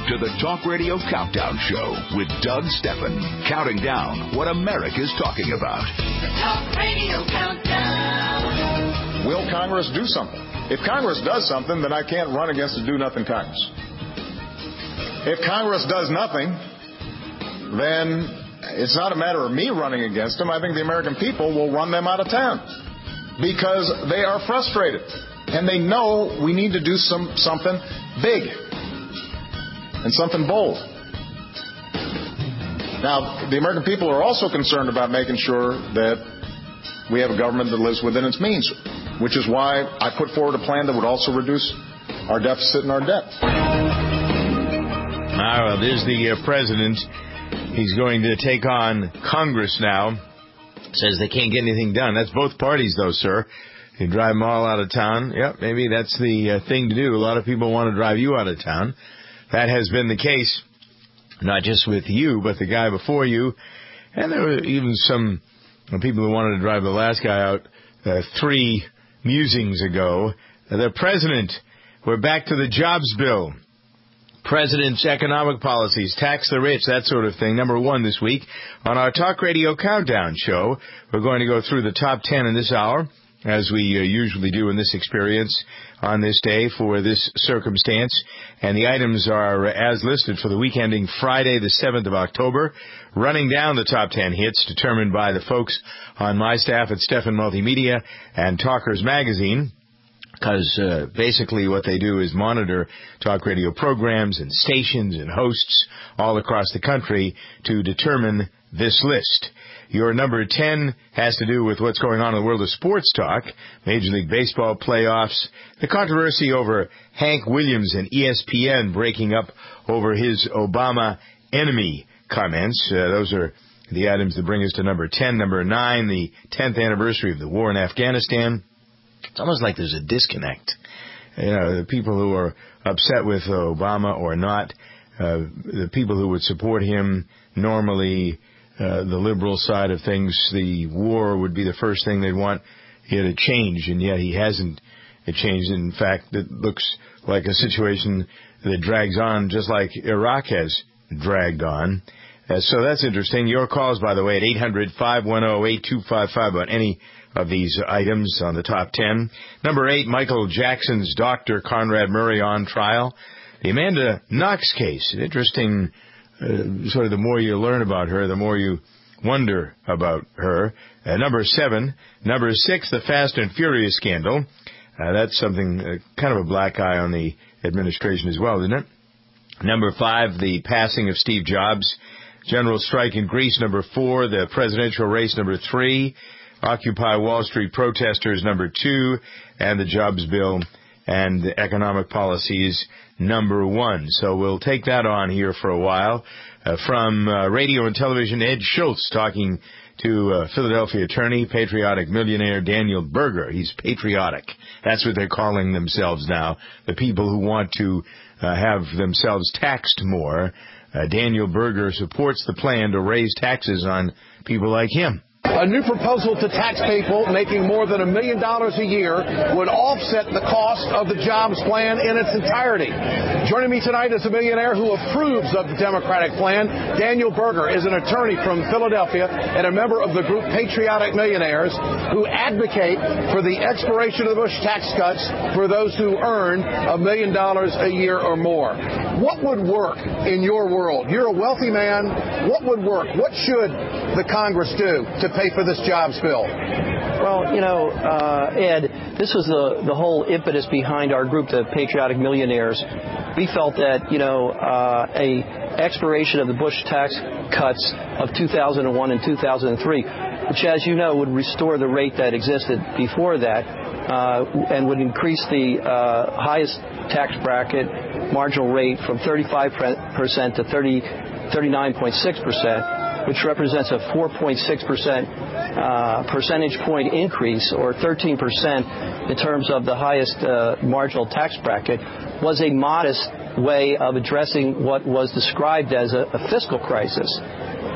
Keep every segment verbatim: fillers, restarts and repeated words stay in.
to the Talk Radio Countdown Show with Doug Stephan, counting down what America's talking about. The Talk Radio Countdown. Will Congress do something? If Congress does something, then I can't run against a do-nothing Congress. If Congress does nothing, then it's not a matter of me running against them. I think the American people will run them out of town because they are frustrated and they know we need to do some something big and something bold. Now, the American people are also concerned about making sure that we have a government that lives within its means, which is why I put forward a plan that would also reduce our deficit and our debt. All right, there's the uh, president. He's going to take on Congress now. Says they can't get anything done. That's both parties, though, sir. You drive them all out of town. Yep, maybe that's the uh, thing to do. A lot of people want to drive you out of town. That has been the case, not just with you, but the guy before you. And there were even some people who wanted to drive the last guy out uh, three musings ago. Uh, the president, we're back to the jobs bill. President's economic policies, tax the rich, that sort of thing. Number one this week on our Talk Radio Countdown show. We're going to go through the top ten in this hour, as we uh, usually do in this experience on this day for this circumstance. And the items are as listed for the week ending Friday, the seventh of October, running down the top ten hits determined by the folks on my staff at Stephan Multimedia and Talkers Magazine, because uh, basically what they do is monitor talk radio programs and stations and hosts all across the country to determine this list. Your number ten has to do with what's going on in the world of sports talk, Major League Baseball playoffs, the controversy over Hank Williams and E S P N breaking up over his Obama enemy comments. Uh, those are the items that bring us to number ten. Number nine, the tenth anniversary of the war in Afghanistan. It's almost like there's a disconnect. You know, the people who are upset with Obama or not, uh, the people who would support him normally, Uh, the liberal side of things, the war would be the first thing they'd want here to change, and yet he hasn't changed. In fact, it looks like a situation that drags on just like Iraq has dragged on. Uh, so that's interesting. Your calls, by the way, at eight hundred, five one zero, eight two five five about any of these items on the top ten. Number eight, Michael Jackson's doctor, Conrad Murray, on trial. The Amanda Knox case, an interesting Uh, sort of the more you learn about her, the more you wonder about her. Uh, number seven. Number six, the Fast and Furious scandal. Uh, that's something, uh, kind of a black eye on the administration as well, isn't it? Number five, the passing of Steve Jobs. General strike in Greece, number four. The presidential race, number three. Occupy Wall Street protesters, number two. And the jobs bill and the economic policies, number one. So we'll take that on here for a while. Uh, from uh, radio and television, Ed Schultz talking to uh, Philadelphia attorney, patriotic millionaire Daniel Berger. He's patriotic. That's what they're calling themselves now, the people who want to uh, have themselves taxed more. Uh, Daniel Berger supports the plan to raise taxes on people like him. A new proposal to tax people making more than a million dollars a year would offset the cost of the jobs plan in its entirety. Joining me tonight is a millionaire who approves of the Democratic plan. Daniel Berger is an attorney from Philadelphia and a member of the group Patriotic Millionaires who advocate for the expiration of the Bush tax cuts for those who earn a million dollars a year or more. What would work in your world? You're a wealthy man. What would work? What should the Congress do to pay for this jobs bill? Well, you know, uh, Ed, this was the, the whole impetus behind our group, the Patriotic Millionaires. We felt that, you know, uh, a expiration of the Bush tax cuts of two thousand one and two thousand three, which, as you know, would restore the rate that existed before that uh, and would increase the uh, highest tax bracket marginal rate from thirty-five percent to thirty, thirty-nine point six percent. which represents a four point six percent uh, percentage point increase, or thirteen percent in terms of the highest uh, marginal tax bracket, was a modest way of addressing what was described as a, a fiscal crisis.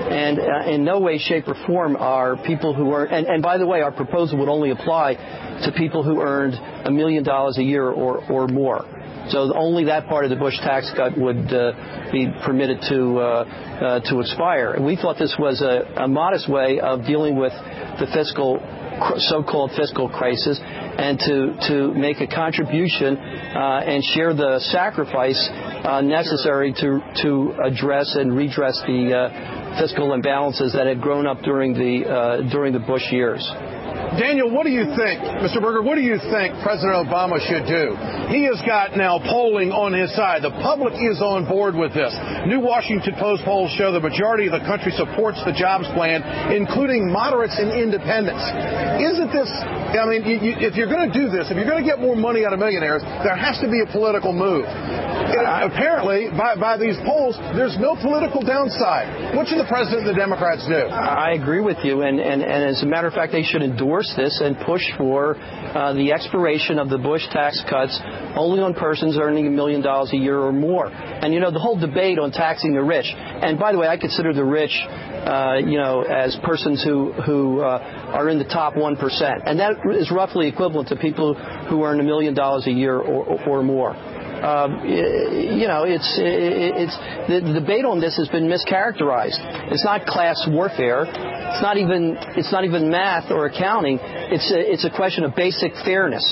And uh, in no way, shape, or form are people who earn, and, and by the way, our proposal would only apply to people who earned a million dollars a year or, or more. So only that part of the Bush tax cut would uh, be permitted to uh, uh, to expire. And we thought this was a, a modest way of dealing with the fiscal, so-called fiscal crisis, and to, to make a contribution uh, and share the sacrifice uh, necessary to to address and redress the uh, fiscal imbalances that had grown up during the uh, during the Bush years. Daniel, what do you think, Mister Berger, what do you think President Obama should do? He has got now polling on his side. The public is on board with this. New Washington Post polls show the majority of the country supports the jobs plan, including moderates and independents. Isn't this, I mean, you, you, if you're going to do this, if you're going to get more money out of millionaires, there has to be a political move. It, apparently, by, by these polls, there's no political downside. What should the president and the Democrats do? I agree with you, and, and, and as a matter of fact, they should endorse this and push for uh, the expiration of the Bush tax cuts only on persons earning a million dollars a year or more. And, you know, the whole debate on taxing the rich, and by the way, I consider the rich, uh, you know, as persons who, who uh, are in the top one percent. And that is roughly equivalent to people who earn a million dollars a year or, or more. Um, you know, it's it's the, the debate on this has been mischaracterized. It's not class warfare. It's not even it's not even math or accounting. It's a, it's a question of basic fairness.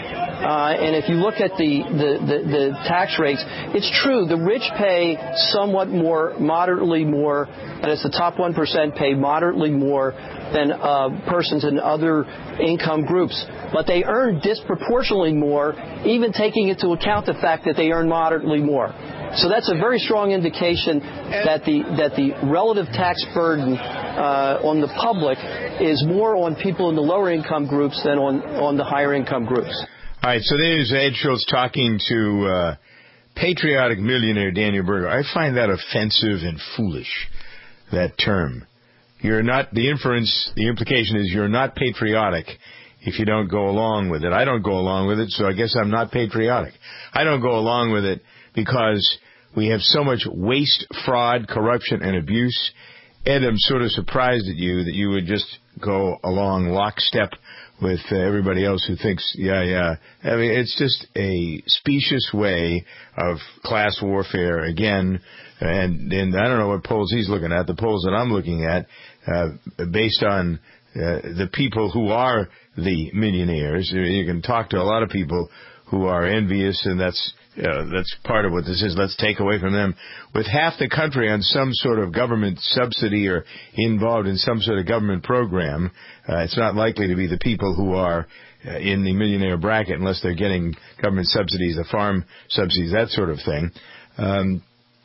Uh, and if you look at the, the, the, the tax rates, it's true, the rich pay somewhat more, moderately more, and it's the top one percent pay moderately more than uh, persons in other income groups. But they earn disproportionately more, even taking into account the fact that they earn moderately more. So that's a very strong indication that the that the relative tax burden uh, on the public is more on people in the lower income groups than on, on the higher income groups. All right, so there's Ed Schultz talking to uh, patriotic millionaire Daniel Berger. I find that offensive and foolish, that term. You're not, the inference, the implication is you're not patriotic if you don't go along with it. I don't go along with it, so I guess I'm not patriotic. I don't go along with it because we have so much waste, fraud, corruption, and abuse. Ed, I'm sort of surprised at you that you would just go along lockstep with uh, everybody else who thinks, yeah, yeah. I mean, it's just a specious way of class warfare again. And, and I don't know what polls he's looking at. The polls that I'm looking at, uh, based on uh, the people who are the millionaires. You can talk to a lot of people who are envious, and that's uh, that's part of what this is. Let's take away from them. With half the country on some sort of government subsidy or involved in some sort of government program, uh, it's not likely to be the people who are uh, in the millionaire bracket unless they're getting government subsidies, the farm subsidies, that sort of thing. Um,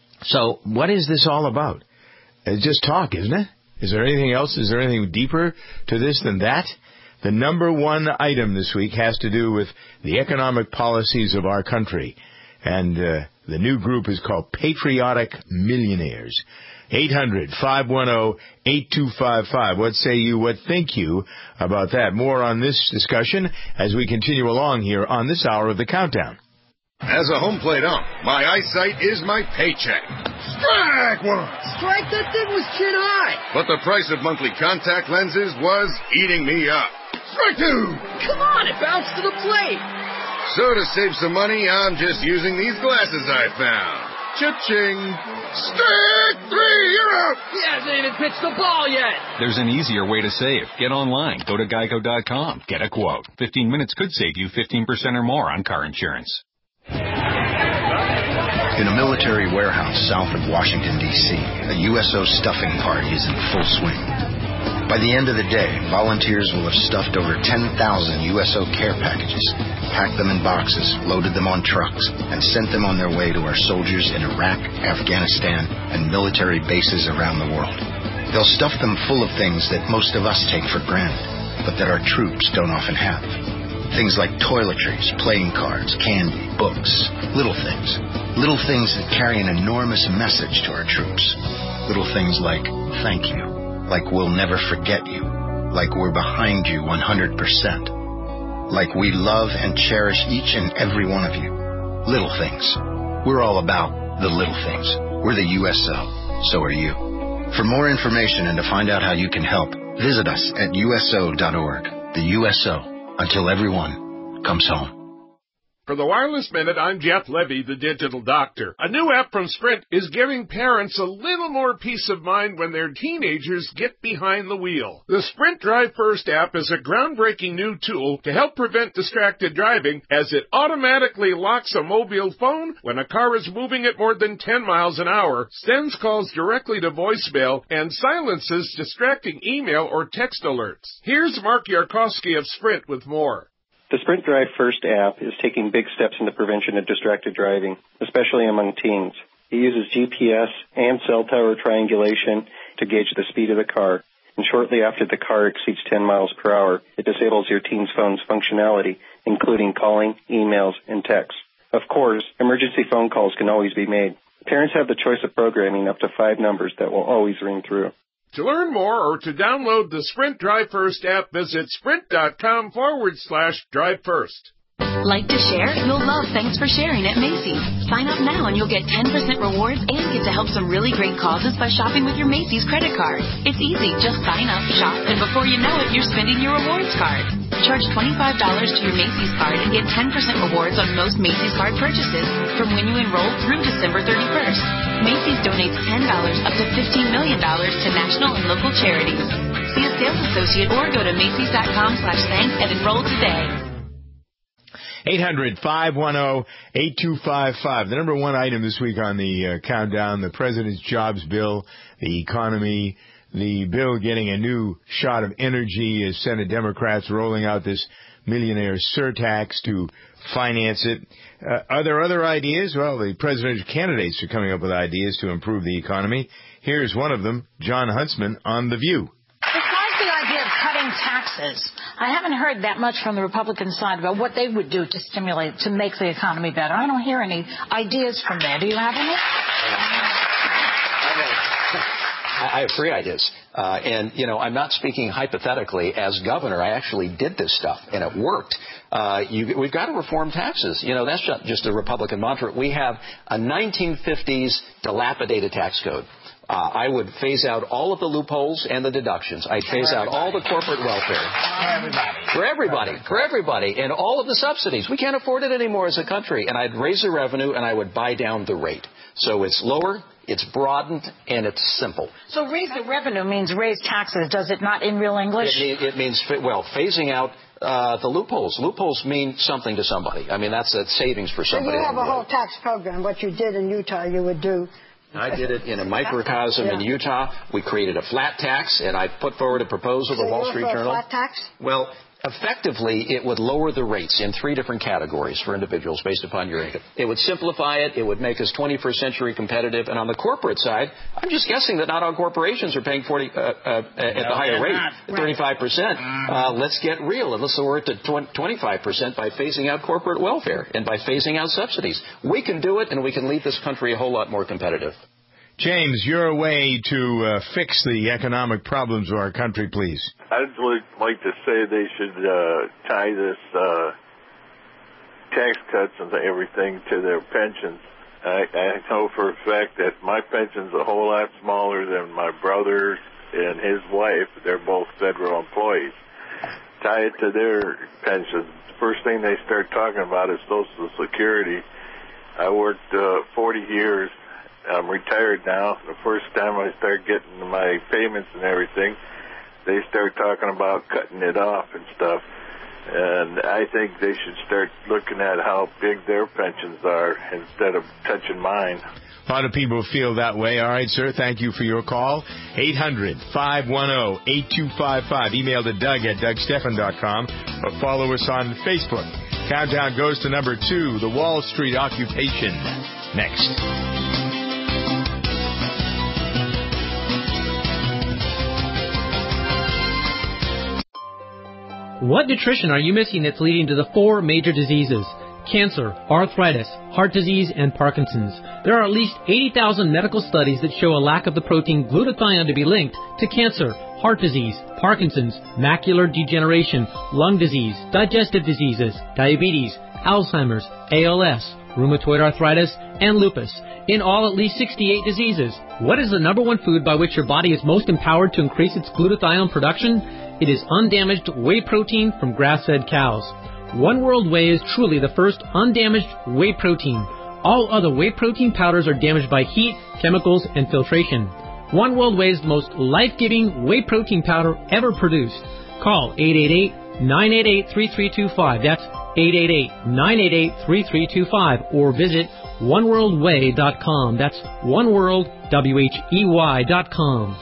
so what is this all about? It's just talk, isn't it? Is there anything else? Is there anything deeper to this than that? The number one item this week has to do with the economic policies of our country. And uh, the new group is called Patriotic Millionaires. eight hundred, five one zero, eight two five five. What say you? What think you about that? More on this discussion as we continue along here on this hour of the Countdown. As a home plate ump, my eyesight is my paycheck. Strike one! Strike, that thing was chin high! But the price of monthly contact lenses was eating me up. Strike two! Come on, it bounced to the plate! So to save some money, I'm just using these glasses I found. Cha-ching! Strike three, you're out! He hasn't even pitched the ball yet! There's an easier way to save. Get online. Go to geico dot com. Get a quote. fifteen minutes could save you fifteen percent or more on car insurance. In a military warehouse south of Washington, D C, a U S O stuffing party is in full swing. By the end of the day, volunteers will have stuffed over ten thousand U S O care packages, packed them in boxes, loaded them on trucks, and sent them on their way to our soldiers in Iraq, Afghanistan, and military bases around the world. They'll stuff them full of things that most of us take for granted, but that our troops don't often have. Things like toiletries, playing cards, candy, books, little things. Little things that carry an enormous message to our troops. Little things like, thank you. Like we'll never forget you. Like we're behind you one hundred percent. Like we love and cherish each and every one of you. Little things. We're all about the little things. We're the U S O. So are you. For more information and to find out how you can help, visit us at U S O dot org. The U S O, until everyone comes home. For the Wireless Minute, I'm Jeff Levy, the Digital Doctor. A new app from Sprint is giving parents a little more peace of mind when their teenagers get behind the wheel. The Sprint Drive First app is a groundbreaking new tool to help prevent distracted driving, as it automatically locks a mobile phone when a car is moving at more than ten miles an hour, sends calls directly to voicemail, and silences distracting email or text alerts. Here's Mark Yarkowski of Sprint with more. The Sprint Drive First app is taking big steps in the prevention of distracted driving, especially among teens. It uses G P S and cell tower triangulation to gauge the speed of the car, and shortly after the car exceeds ten miles per hour, it disables your teen's phone's functionality, including calling, emails, and texts. Of course, emergency phone calls can always be made. Parents have the choice of programming up to five numbers that will always ring through. To learn more or to download the Sprint Drive First app, visit sprint.com forward slash drive first. Like to share? You'll love Thanks for Sharing at Macy's. Sign up now and you'll get ten percent rewards and get to help some really great causes by shopping with your Macy's credit card. It's easy. Just sign up, shop, and before you know it, you're spending your rewards card. Charge twenty-five dollars to your Macy's card and get ten percent rewards on most Macy's card purchases from when you enroll through December thirty-first. Macy's donates ten dollars up to fifteen million dollars to national and local charities. See a sales associate or go to Macy's.com slash thanks and enroll today. eight hundred, five one zero, eight two five five. The number one item this week on the uh, countdown, the President's jobs bill, the economy, the bill getting a new shot of energy as Senate Democrats rolling out this millionaire surtax to finance it. Uh, are there other ideas? Well, the presidential candidates are coming up with ideas to improve the economy. Here's one of them, John Huntsman on The View. Besides the idea of cutting taxes, I haven't heard that much from the Republican side about what they would do to stimulate, to make the economy better. I don't hear any ideas from there. Do you have any? I have three ideas. Uh, and, you know, I'm not speaking hypothetically. As governor, I actually did this stuff, and it worked. Uh, you, we've got to reform taxes. You know, that's not just a Republican mantra. We have a nineteen fifties dilapidated tax code. Uh, I would phase out all of the loopholes and the deductions. I'd phase out all the corporate welfare. For everybody. For everybody. For everybody. And all of the subsidies. We can't afford it anymore as a country. And I'd raise the revenue, and I would buy down the rate. So it's lower, it's broadened, and it's simple. So raise the revenue means raise taxes, does it not in real English? It, it means, well, phasing out uh, the loopholes. Loopholes mean something to somebody. I mean, that's a savings for somebody. So you have a whole tax program. What you did in Utah, you would do. I did it in a microcosm yeah. in Utah. We created a flat tax, and I put forward a proposal to so the Wall Street for Journal. A flat tax? Well, effectively, it would lower the rates in three different categories for individuals based upon your income. It would simplify it. It would make us twenty-first century competitive. And on the corporate side, I'm just guessing that not all corporations are paying forty uh, uh, at no, the higher rate, not. thirty-five percent. Uh, let's get real, and let's lower it to twenty-five percent by phasing out corporate welfare and by phasing out subsidies. We can do it, and we can leave this country a whole lot more competitive. James, your way to uh, fix the economic problems of our country, please. I'd like to say they should uh, tie this uh, tax cuts and everything to their pensions. I, I know for a fact that my pension's a whole lot smaller than my brother's and his wife. They're both federal employees. Tie it to their pensions. The first thing they start talking about is Social Security. I worked uh, forty years. I'm retired now. The first time I start getting my payments and everything, they start talking about cutting it off and stuff. And I think they should start looking at how big their pensions are instead of touching mine. A lot of people feel that way. All right, sir. Thank you for your call. eight hundred, five one zero, eight two five five. Email to Doug at Doug Stephan dot com or follow us on Facebook. Countdown goes to number two, the Wall Street occupation. Next. What nutrition are you missing that's leading to the four major diseases? Cancer, arthritis, heart disease, and Parkinson's. There are at least eighty thousand medical studies that show a lack of the protein glutathione to be linked to cancer, heart disease, Parkinson's, macular degeneration, lung disease, digestive diseases, diabetes, Alzheimer's, A L S, rheumatoid arthritis, and lupus, in all at least sixty-eight diseases. What is the number one food by which your body is most empowered to increase its glutathione production? It is undamaged whey protein from grass-fed cows. One World Whey is truly the first undamaged whey protein. All other whey protein powders are damaged by heat, chemicals, and filtration. One World Whey is the most life-giving whey protein powder ever produced. Call eight eight eight, nine eight eight, three three two five. That's eight eight eight, nine eight eight, three three two five. Or visit one world way dot com. That's oneworld, W H E Y dot com.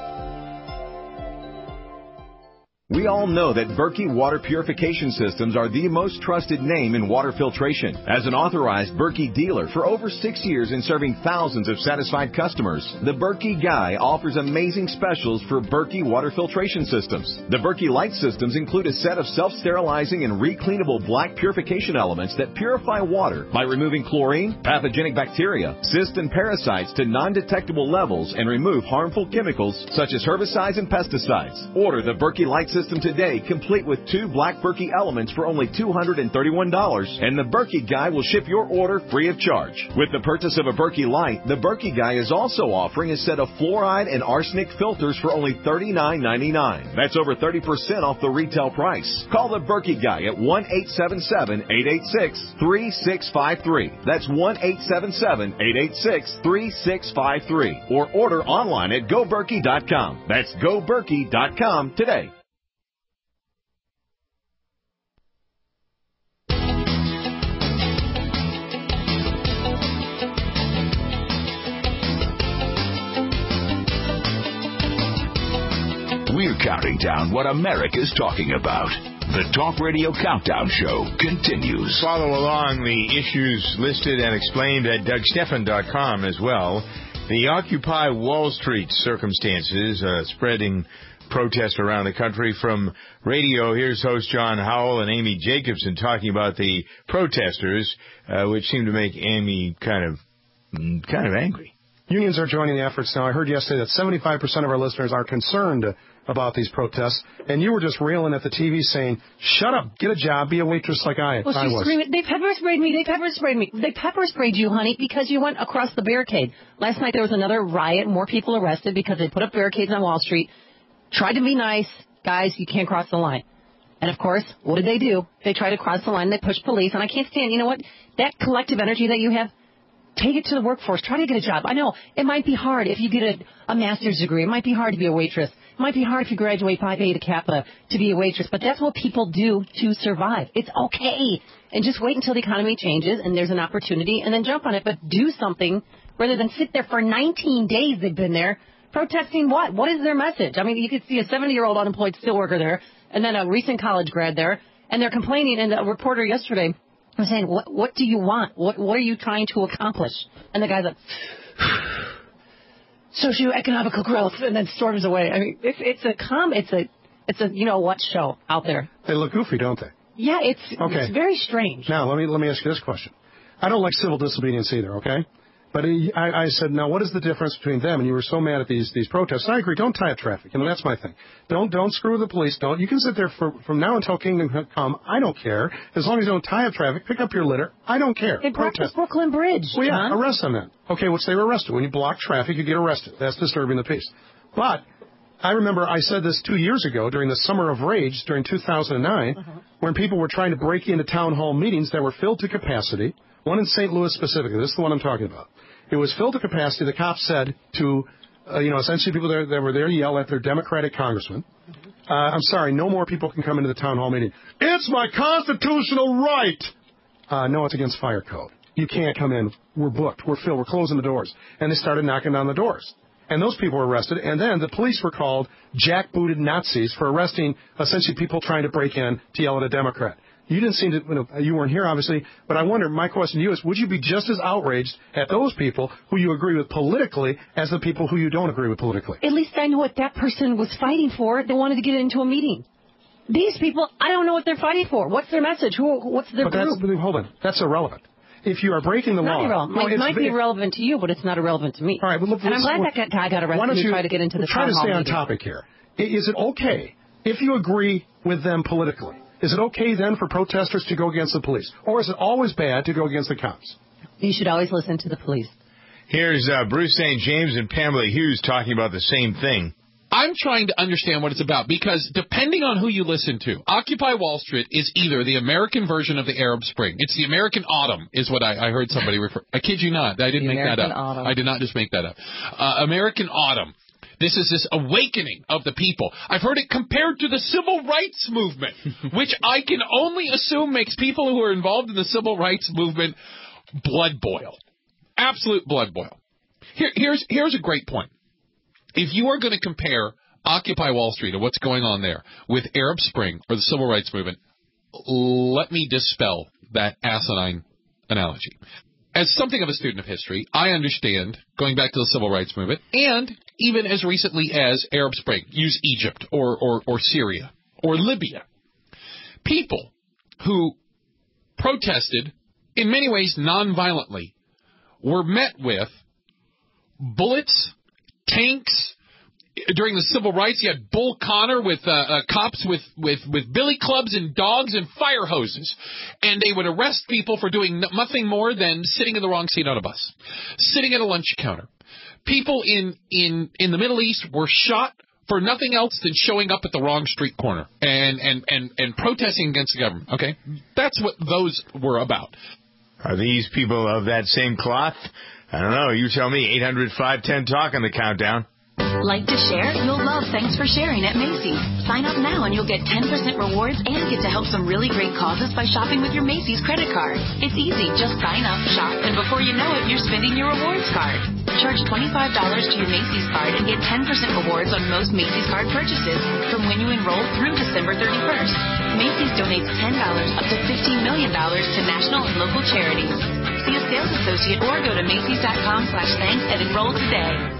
We all know that Berkey Water Purification Systems are the most trusted name in water filtration. As an authorized Berkey dealer for over six years and serving thousands of satisfied customers, the Berkey Guy offers amazing specials for Berkey Water Filtration Systems. The Berkey Light Systems include a set of self-sterilizing and recleanable black purification elements that purify water by removing chlorine, pathogenic bacteria, cysts, and parasites to non-detectable levels and remove harmful chemicals such as herbicides and pesticides. Order the Berkey Light System today, complete with two black Berkey elements for only two hundred thirty-one dollars, and the Berkey Guy will ship your order free of charge. With the purchase of a Berkey Light, the Berkey Guy is also offering a set of fluoride and arsenic filters for only thirty-nine ninety-nine. That's over thirty percent off the retail price. Call the Berkey Guy at one eight seven seven, eight eight six, three six five three. That's one eight seven seven, eight eight six, three six five three. Or order online at go berkey dot com. That's go berkey dot com today. We're counting down what America's talking about. The Talk Radio Countdown Show continues. Follow along the issues listed and explained at Doug Stephan dot com as well. The Occupy Wall Street circumstances, uh, spreading protest around the country. From radio, here's host John Howell and Amy Jacobson talking about the protesters, uh, which seem to make Amy kind of, kind of angry. Unions are joining the efforts now. I heard yesterday that seventy-five percent of our listeners are concerned about these protests, and you were just railing at the T V saying, shut up, get a job, be a waitress like I, well, I she's was. Screaming, they pepper sprayed me, they pepper sprayed me. They pepper sprayed you, honey, because you went across the barricade. Last night there was another riot, more people arrested because they put up barricades on Wall Street, tried to be nice. Guys, you can't cross the line. And, of course, what did they do? They tried to cross the line, they pushed police, and I can't stand, you know what, that collective energy that you have, take it to the workforce. Try to get a job. I know it might be hard if you get a, a master's degree. It might be hard to be a waitress. It might be hard if you graduate Phi Beta Kappa to be a waitress. But that's what people do to survive. It's okay. And just wait until the economy changes and there's an opportunity and then jump on it. But do something rather than sit there for nineteen days they've been there protesting what? What is their message? I mean, you could see a seventy-year-old unemployed steelworker there and then a recent college grad there. And they're complaining. And a reporter yesterday was saying, what, what do you want? What, what are you trying to accomplish? And the guy's like, socioeconomical growth, and then storms away. I mean, it's, it's a com, it's a, it's a, you know what show out there. They look goofy, don't they? Yeah, it's, okay. It's very strange. Now, let me, let me ask you this question. I don't like civil disobedience either, okay? But I, I said, now, what is the difference between them? And you were so mad at these these protests. And I agree. Don't tie up traffic. You know, that's my thing. Don't don't screw the police. Don't. You can sit there for, from now until kingdom come. I don't care. As long as you don't tie up traffic, pick up your litter. I don't care. They blocked the Brooklyn Bridge. Well, yeah, John. arrest them then. Okay, which they were arrested. When you block traffic, you get arrested. That's disturbing the peace. But I remember I said this two years ago during the Summer of Rage during two thousand nine, uh-huh. when people were trying to break into town hall meetings that were filled to capacity. One in Saint Louis specifically. This is the one I'm talking about. It was filled to capacity. The cops said to, uh, you know, essentially people that, that were there to yell at their Democratic congressman, uh, I'm sorry, no more people can come into the town hall meeting. It's my constitutional right. Uh, no, it's against fire code. You can't come in. We're booked. We're filled. We're closing the doors. And they started knocking down the doors. And those people were arrested. And then the police were called jackbooted Nazis for arresting essentially people trying to break in to yell at a Democrat. You didn't seem to, you know, you weren't here, obviously, but I wonder, my question to you is, would you be just as outraged at those people who you agree with politically as the people who you don't agree with politically? At least I know what that person was fighting for. They wanted to get into a meeting. These people, I don't know what they're fighting for. What's their message? Who? What's their but group? That's, hold on. That's irrelevant. If you are breaking the not law... Irrelevant. No, it might be if, irrelevant to you, but it's not irrelevant to me. All right, well, look, and I'm glad that guy got arrested and tried to get into the town hall meeting. Try to stay on topic here. Is it okay, if you agree with them politically, is it okay then for protesters to go against the police? Or is it always bad to go against the cops? You should always listen to the police. Here's uh, Bruce Saint James and Pamela Hughes talking about the same thing. I'm trying to understand what it's about because depending on who you listen to, Occupy Wall Street is either the American version of the Arab Spring. It's the American Autumn is what I, I heard somebody refer. I kid you not. I didn't the make American that up. Autumn. I did not just make that up. Uh, American Autumn. This is this awakening of the people. I've heard it compared to the civil rights movement, which I can only assume makes people who are involved in the civil rights movement blood boil. Absolute blood boil. Here, here's here's a great point. If you are going to compare Occupy Wall Street and what's going on there with Arab Spring or the civil rights movement, let me dispel that asinine analogy. As something of a student of history, I understand, going back to the civil rights movement, and even as recently as Arab Spring, use Egypt or, or, or Syria or Libya. People who protested, in many ways nonviolently, were met with bullets, tanks. During the civil rights, you had Bull Connor with uh, uh, cops with, with, with billy clubs and dogs and fire hoses. And they would arrest people for doing nothing more than sitting in the wrong seat on a bus, sitting at a lunch counter. People in, in, in the Middle East were shot for nothing else than showing up at the wrong street corner and, and, and, and protesting against the government. Okay? That's what those were about. Are these people of that same cloth? I don't know. You tell me. eight hundred, five ten, talk on the countdown. Like to share? You'll love Thanks for Sharing at Macy's. Sign up now and you'll get ten percent rewards and get to help some really great causes by shopping with your Macy's credit card. It's easy. Just sign up, shop, and before you know it, you're spending your rewards card. Charge twenty-five dollars to your Macy's card and get ten percent rewards on most Macy's card purchases from when you enroll through December thirty-first. Macy's donates ten dollars up to fifteen million dollars to national and local charities. See a sales associate or go to Macy's.com slash thanks and enroll today.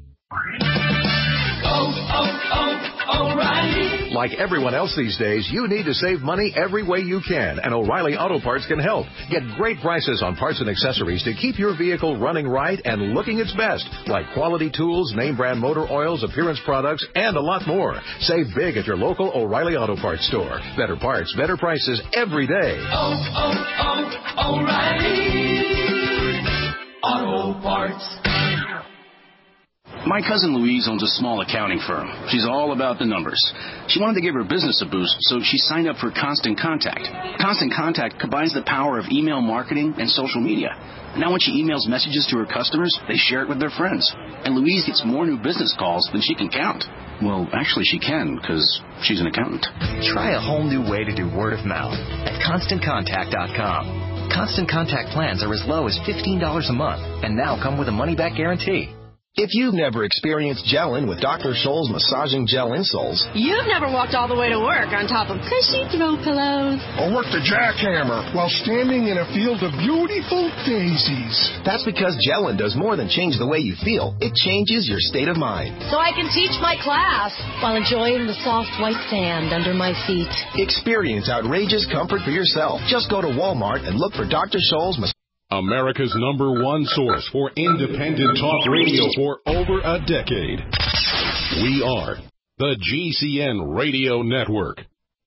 Oh, oh, oh, O'Reilly. Like everyone else these days, you need to save money every way you can, and O'Reilly Auto Parts can help. Get great prices on parts and accessories to keep your vehicle running right and looking its best, like quality tools, name brand motor oils, appearance products, and a lot more. Save big at your local O'Reilly Auto Parts store. Better parts, better prices every day. Oh, oh, oh, O'Reilly Auto Parts. My cousin Louise owns a small accounting firm. She's all about the numbers. She wanted to give her business a boost, so she signed up for Constant Contact. Constant Contact combines the power of email marketing and social media. Now when she emails messages to her customers, they share it with their friends. And Louise gets more new business calls than she can count. Well, actually she can, because she's an accountant. Try a whole new way to do word of mouth at Constant Contact dot com. Constant Contact plans are as low as fifteen dollars a month and now come with a money-back guarantee. If you've never experienced gelling with Doctor Scholl's massaging gel insoles, you've never walked all the way to work on top of cushy throw pillows, or worked a jackhammer while standing in a field of beautiful daisies. That's because gelling does more than change the way you feel. It changes your state of mind. So I can teach my class while enjoying the soft white sand under my feet. Experience outrageous comfort for yourself. Just go to Walmart and look for Doctor Scholl's massaging. America's number one source for independent talk radio for over a decade. We are the G C N Radio Network.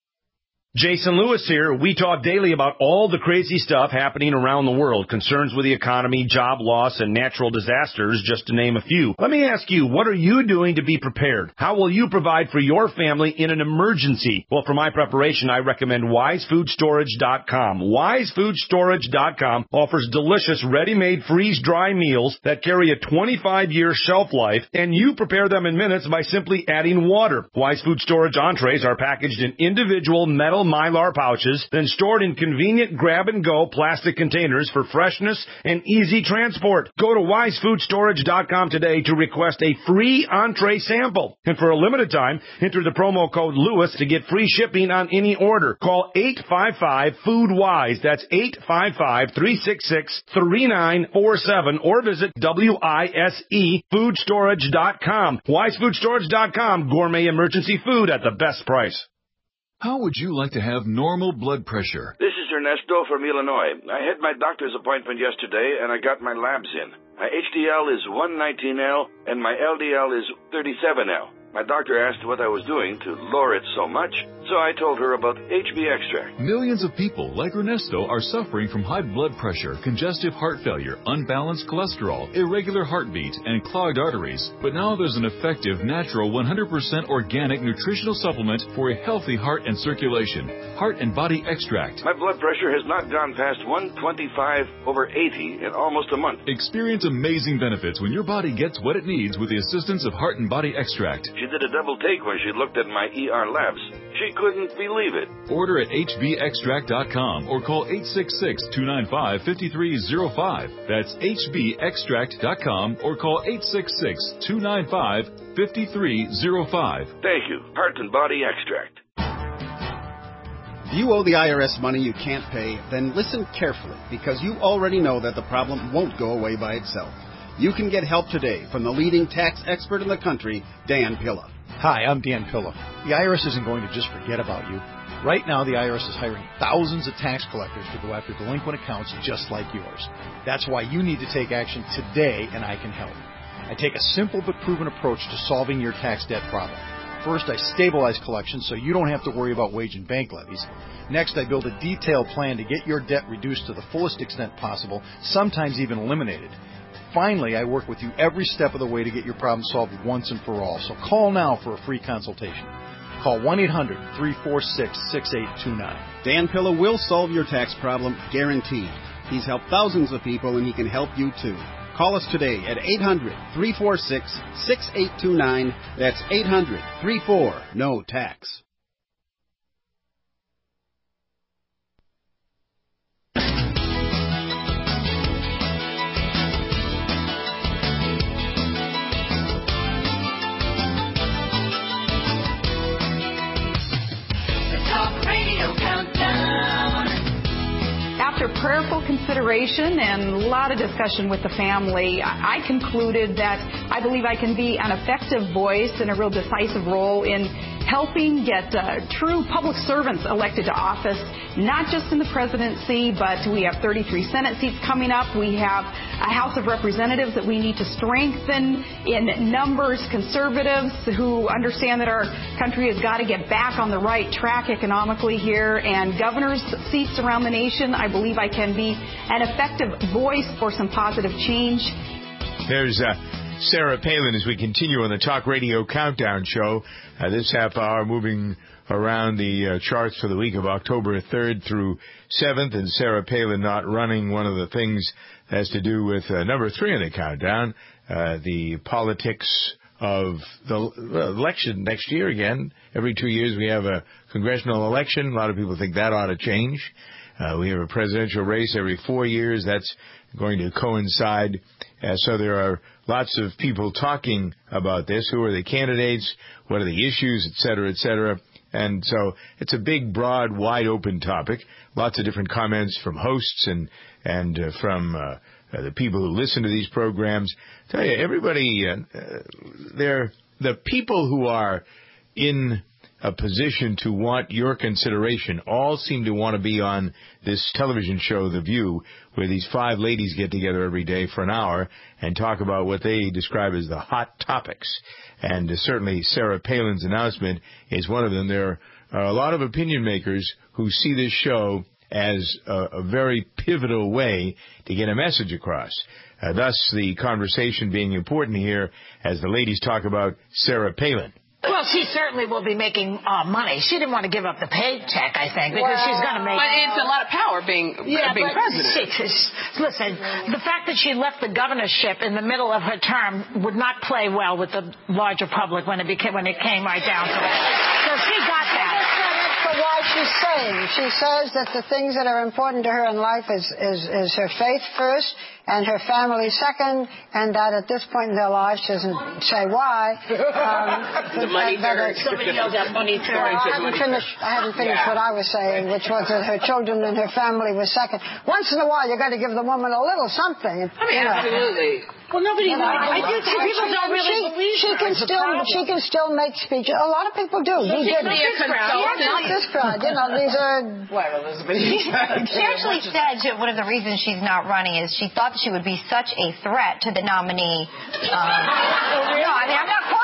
Jason Lewis here. We talk daily about all the crazy stuff happening around the world, concerns with the economy, job loss, and natural disasters, just to name a few. Let me ask you, what are you doing to be prepared? How will you provide for your family in an emergency? Well, for my preparation, I recommend wise food storage dot com. wise food storage dot com offers delicious, ready-made, freeze-dry meals that carry a twenty-five year shelf life, and you prepare them in minutes by simply adding water. Wise Food Storage entrees are packaged in individual metal Mylar pouches, then stored in convenient grab-and-go plastic containers for freshness and easy transport. Go to wise food storage dot com today to request a free entree sample. And for a limited time, enter the promo code Lewis to get free shipping on any order. Call eight five five, food wise. That's eight five five, three six six, three nine four seven or visit wise food storage dot com. wise food storage dot com. Gourmet emergency food at the best price. How would you like to have normal blood pressure? This is Ernesto from Illinois. I had my doctor's appointment yesterday, and I got my labs in. My H D L is one nineteen L, and my L D L is thirty-seven L. My My doctor asked what I was doing to lower it so much, so I told her about H B extract. Millions of people like Ernesto are suffering from high blood pressure, congestive heart failure, unbalanced cholesterol, irregular heartbeat, and clogged arteries. But now there's an effective, natural, one hundred percent organic nutritional supplement for a healthy heart and circulation. Heart and Body Extract. My blood pressure has not gone past one twenty-five over eighty in almost a month. Experience amazing benefits when your body gets what it needs with the assistance of Heart and Body Extract. She did a double take when she looked at my E R labs. She couldn't believe it. Order at H B extract dot com or call eight six six, two nine five, five three zero five. That's H B extract dot com or call eight six six, two nine five, five three zero five. Thank you. Heart and Body Extract. If you owe the I R S money you can't pay, then listen carefully, because you already know that the problem won't go away by itself. You can get help today from the leading tax expert in the country, Dan Pilla. Hi, I'm Dan Pilla. The I R S isn't going to just forget about you. Right now, the I R S is hiring thousands of tax collectors to go after delinquent accounts just like yours. That's why you need to take action today, and I can help. I take a simple but proven approach to solving your tax debt problem. First, I stabilize collections so you don't have to worry about wage and bank levies. Next, I build a detailed plan to get your debt reduced to the fullest extent possible, sometimes even eliminated. Finally, I work with you every step of the way to get your problem solved once and for all. So call now for a free consultation. Call one eight hundred, three four six, six eight two nine. Dan Pilla will solve your tax problem, guaranteed. He's helped thousands of people, and he can help you too. Call us today at eight hundred, three four six, six eight two nine. That's eight hundred, three four, N O tax. After prayerful consideration and a lot of discussion with the family, I concluded that I believe I can be an effective voice and a real decisive role in helping get uh, true public servants elected to office, not just in the presidency, but we have thirty-three Senate seats coming up. We have a House of Representatives that we need to strengthen in numbers, conservatives who understand that our country has got to get back on the right track economically here, and governors' seats around the nation. I believe I can be an effective voice for some positive change. There's uh, Sarah Palin as we continue on the Talk Radio Countdown Show. Uh, this half hour moving around the uh, charts for the week of October third through seventh, and Sarah Palin not running. One of the things has to do with uh, number three on the countdown, uh, the politics of the well, election next year again. Every two years we have a congressional election. A lot of people think that ought to change. Uh, we have a presidential race every four years. That's going to coincide. Uh, so there are lots of people talking about this. Who are the candidates? What are the issues, et cetera, et cetera. And so it's a big, broad, wide open topic. Lots of different comments from hosts and, and uh, from uh, uh, the people who listen to these programs. I tell you, everybody, uh, uh, they're the people who are in a position to want your consideration all seem to want to be on this television show, The View, where these five ladies get together every day for an hour and talk about what they describe as the hot topics. And uh, certainly Sarah Palin's announcement is one of them. There are a lot of opinion makers who see this show as a, a very pivotal way to get a message across. Uh, thus, the conversation being important here as the ladies talk about Sarah Palin. Well, she certainly will be making uh, money. She didn't want to give up the paycheck, I think, because well, she's going to make... But it's a lot of power being, yeah, being but president. She, listen, the fact that she left the governorship in the middle of her term would not play well with the larger public when it became when it came right down to it. So she got that. For why she's saying. She says that the things that are important to her in life is, is, is her faith first and her family second, and that at this point in their lives, she doesn't say why. Um, the money that, that Somebody yelled out money third. I haven't finished, I haven't finished yeah. what I was saying, which was that her children and her family was second. Once in a while, you've got to give the woman a little something. I mean, you know. Absolutely. Well, nobody. You know, I, I do think people don't really she, believe she can still she can still make speeches. A lot of people do. So she did be a crowd. Not this crowd. You know, these are. Well, Elizabeth. She actually said that one of the reasons she's not running is she thought that she would be such a threat to the nominee. Um, no, I mean, I'm not quoting her.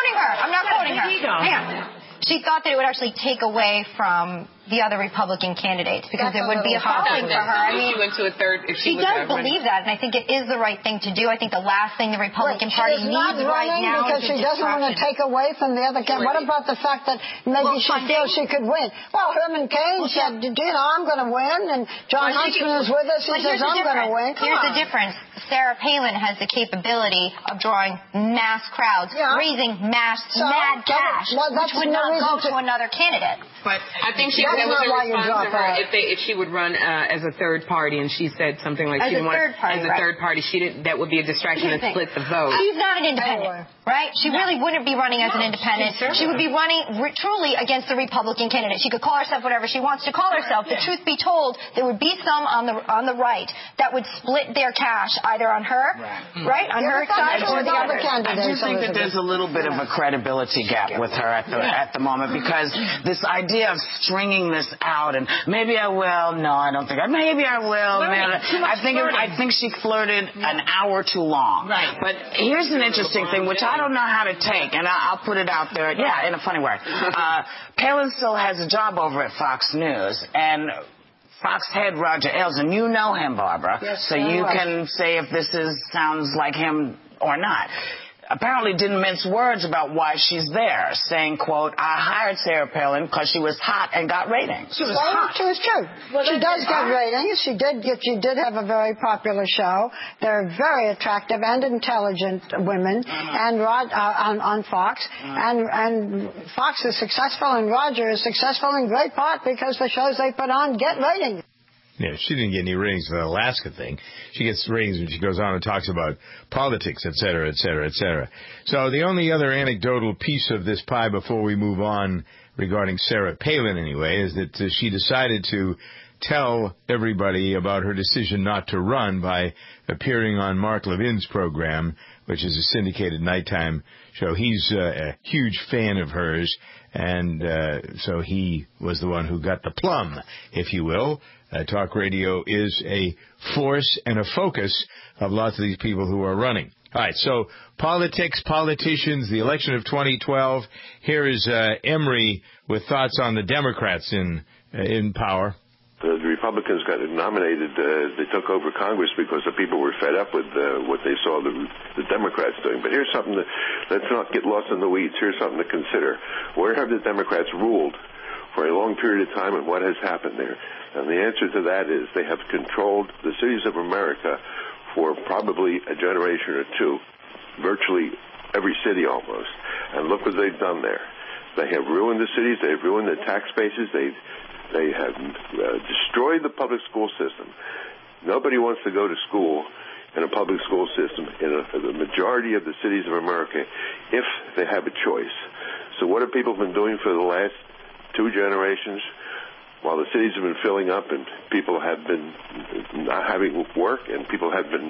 I'm not quoting her. Hang on. She thought that it would actually take away from the other Republican candidates because That's it would be a following for her. I mean, if she went to a third, if she, she was does believe that, and I think it is the right thing to do. I think the last thing the Republican Wait, Party she is needs not right running now because is a she doesn't want to take away from the other candidate. What about the fact that maybe Well, she funding. feels she could win? Well, Herman Cain Well, said, you know, I'm going to win, and John Well, she Huntsman could- is with us. He but says, here's the I'm going to difference. win. Come Here's on. the difference. Sarah Palin has the capability of drawing mass crowds, Yeah. raising mass, So, mad that- cash, well, that's which would no not go reason to to- another candidate. But I think she That's that was not a why you response to drop her out. if they if she would run uh, as a third party, and she said something like As she a didn't want third party, as a right. third party. She didn't. That would be a distraction and split the vote. She's not an independent, right? She No. really wouldn't be running as No, an independent. she's She would be running re- truly against the Republican candidate. She could call herself whatever she wants to call herself. The truth be told, there would be some on the on the right that would split their cash either on her, right, on her side or the other. I do think that there's a little bit of a credibility gap with her at the at the moment because this idea of stringing this out and maybe I will, no, I don't think I, maybe I will. Right. maybe- Too much I think it, flirting. I think she flirted an hour too long. Right. But here's an interesting thing, which I don't know how to take, and I, I'll put it out there. Yeah, in a funny way. Uh, Palin still has a job over at Fox News, and Fox head Roger Ailes, and you know him, Barbara, Yes, so very you well. can say if this is sounds like him or not. Apparently didn't mince words about why she's there, saying, quote, I hired Sarah Palin because she was hot and got ratings. She was hot. She was true. she does get ratings. She did get. She did have a very popular show. They're very attractive and intelligent women, and Rod uh, on on Fox, and and Fox is successful, and Roger is successful in great part because the shows they put on get ratings. Yeah, she didn't get any ratings for the Alaska thing. She gets ratings when she goes on and talks about politics, et cetera, et cetera, et cetera. So the only other anecdotal piece of this pie before we move on regarding Sarah Palin anyway is that uh, she decided to tell everybody about her decision not to run by appearing on Mark Levin's program, which is a syndicated nighttime show. He's uh, a huge fan of hers, and uh, so he was the one who got the plum, if you will. Uh, talk radio is a force and a focus of lots of these people who are running. All right, so politics, politicians, the election of twenty twelve. Here is uh, Emery with thoughts on the Democrats in uh, in power. The Republicans got nominated. Uh, they took over Congress because the people were fed up with uh, what they saw the, the Democrats doing. But here's something that, let's not get lost in the weeds. Here's something to consider. Where have the Democrats ruled for a long period of time, and what has happened there? And the answer to that is they have controlled the cities of America for probably a generation or two, virtually every city almost. And look what they've done there. They have ruined the cities. They've ruined the tax bases. They've They have uh, destroyed the public school system. Nobody wants to go to school in a public school system in a, the majority of the cities of America if they have a choice. So what have people been doing for the last two generations? While the cities have been filling up and people have been not having work and people have been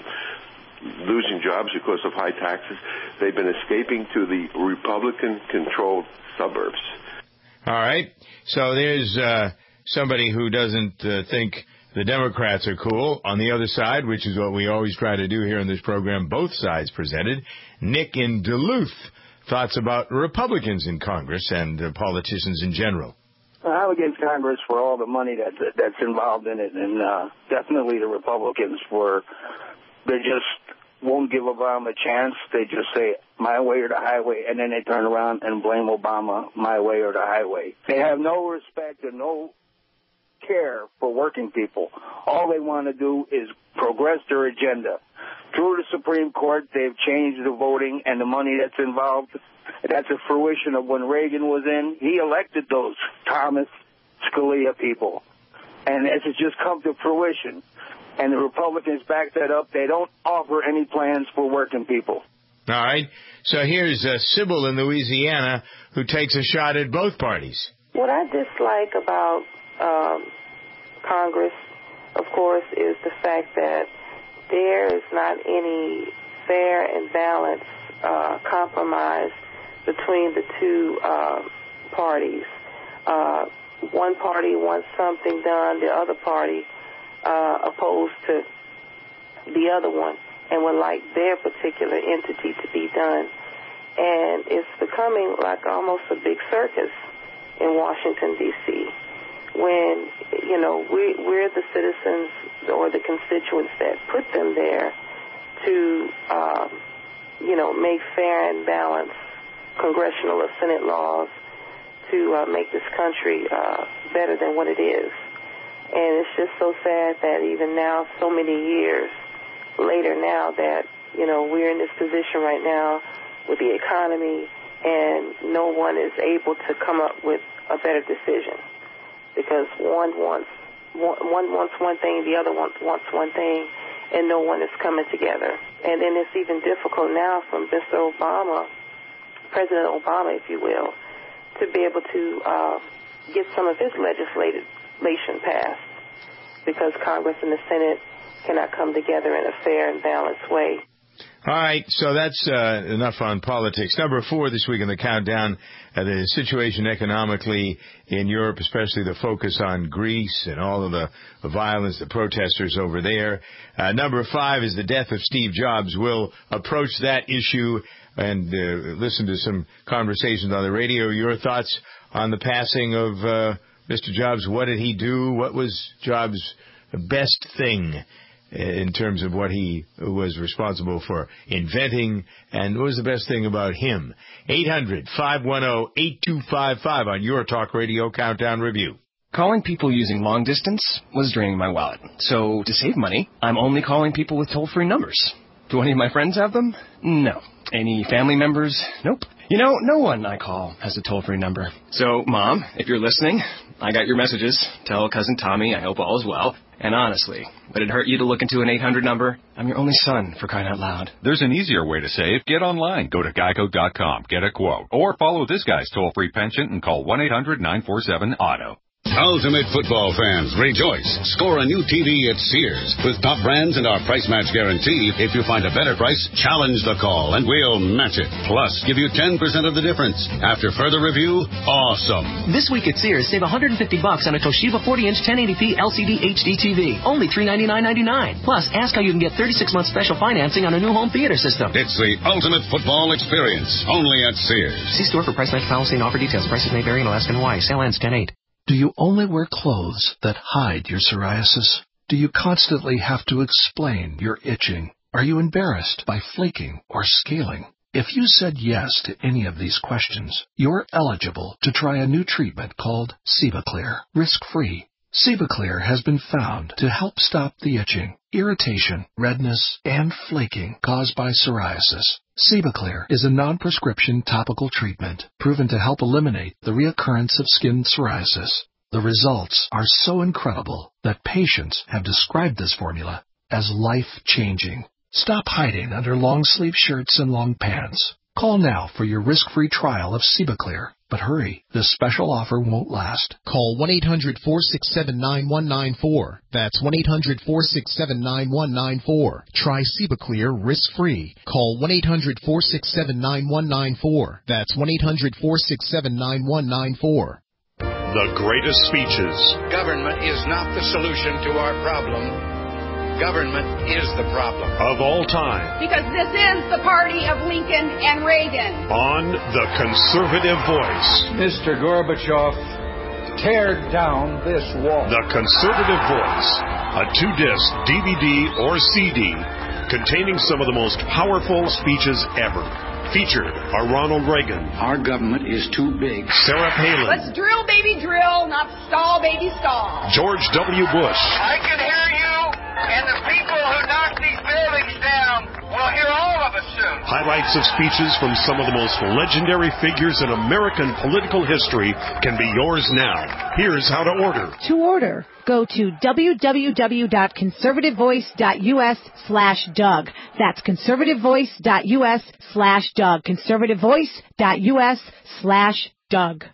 losing jobs because of high taxes, they've been escaping to the Republican-controlled suburbs. All right. So there's uh, somebody who doesn't uh, think the Democrats are cool. On the other side, which is what we always try to do here in this program, both sides presented. Nick in Duluth, thoughts about Republicans in Congress and uh, politicians in general. I'm against Congress for all the money that that's involved in it, and uh, definitely the Republicans for they just won't give Obama a chance. They just say my way or the highway, and then they turn around and blame Obama, my way or the highway. They have no respect and no care for working people. All they want to do is progress their agenda. Through the Supreme Court, they've changed the voting and the money that's involved. That's a fruition of when Reagan was in. He elected those Thomas Scalia people. And as it's just come to fruition, and the Republicans back that up, they don't offer any plans for working people. All right. So here's uh, Sybil in Louisiana who takes a shot at both parties. What I dislike about um, Congress, of course, is the fact that there is not any fair and balanced uh, compromise between the two uh, parties. Uh, one party wants something done, the other party uh, opposed to the other one and would like their particular entity to be done. And it's becoming like almost a big circus in Washington, D C, when, you know, we, we're the citizens or the constituents that put them there to, um, you know, make fair and balanced congressional or Senate laws to uh, make this country uh, better than what it is. And it's just so sad that even now, so many years later now, that, you know, we're in this position right now with the economy, and no one is able to come up with a better decision, because one wants one, one wants one thing, the other one wants one thing, and no one is coming together. And then it's even difficult now from Mister Obama, President Obama, if you will, to be able to uh, get some of his legislation passed, because Congress and the Senate cannot come together in a fair and balanced way. All right, so that's uh, enough on politics. Number four this week in the countdown, uh, the situation economically in Europe, especially the focus on Greece and all of the, the violence, the protesters over there. Uh, number five is the death of Steve Jobs. We'll approach that issue and uh, listen to some conversations on the radio. Your thoughts on the passing of uh, Mister Jobs? What did he do? What was Jobs' best thing in terms of what he was responsible for inventing, and what was the best thing about him? eight hundred, five one zero, eight two five five on your Talk Radio Countdown Review. Calling people using long distance was draining my wallet. So to save money, I'm only calling people with toll-free numbers. Do any of my friends have them? No. Any family members? Nope. You know, no one I call has a toll-free number. So, Mom, if you're listening, I got your messages. Tell Cousin Tommy I hope all is well. And honestly, would it hurt you to look into an eight hundred number? I'm your only son, for crying out loud. There's an easier way to save. Get online. Go to geico dot com. Get a quote. Or follow this guy's toll-free penchant and call one eight hundred nine four seven auto. Ultimate football fans, rejoice. Score a new T V at Sears. With top brands and our price match guarantee, if you find a better price, challenge the call and we'll match it. Plus, give you ten percent of the difference. After further review, awesome. This week at Sears, save one hundred fifty bucks on a Toshiba forty inch ten eighty p L C D H D T V. Only three ninety-nine ninety-nine. Plus, ask how you can get thirty-six months special financing on a new home theater system. It's the ultimate football experience, only at Sears. See store for price match policy and offer details. Prices may vary in Alaska and Hawaii. Sale ends ten eight. Do you only wear clothes that hide your psoriasis? Do you constantly have to explain your itching? Are you embarrassed by flaking or scaling? If you said yes to any of these questions, you're eligible to try a new treatment called Sebaclear, risk-free. Sebaclear has been found to help stop the itching, irritation, redness, and flaking caused by psoriasis. Sebaclear is a non-prescription topical treatment proven to help eliminate the reoccurrence of skin psoriasis. The results are so incredible that patients have described this formula as life-changing. Stop hiding under long-sleeve shirts and long pants. Call now for your risk-free trial of Sebaclear. But hurry, this special offer won't last. Call one eight hundred four six seven nine one nine four. That's one eight hundred four six seven nine one nine four. Try Sebaclear risk-free. Call one eight hundred four six seven nine one nine four. That's one eight hundred four six seven nine one nine four. The greatest speeches. Government is not the solution to our problem. Government is the problem. Of all time. Because this is the party of Lincoln and Reagan. On The Conservative Voice. Mister Gorbachev, tear down this wall. The Conservative Voice. A two-disc D V D or C D containing some of the most powerful speeches ever. Featured are Ronald Reagan. Our government is too big. Sarah Palin. Let's drill, baby, drill, not stall, baby, stall. George W. Bush. I can hear you, and the people who knock these buildings down will hear all of us soon. Highlights of speeches from some of the most legendary figures in American political history can be yours now. Here's how to order. To order, go to www.conservativevoice.us slash Doug. That's conservativevoice.us slash Doug. Conservativevoice.us slash Doug.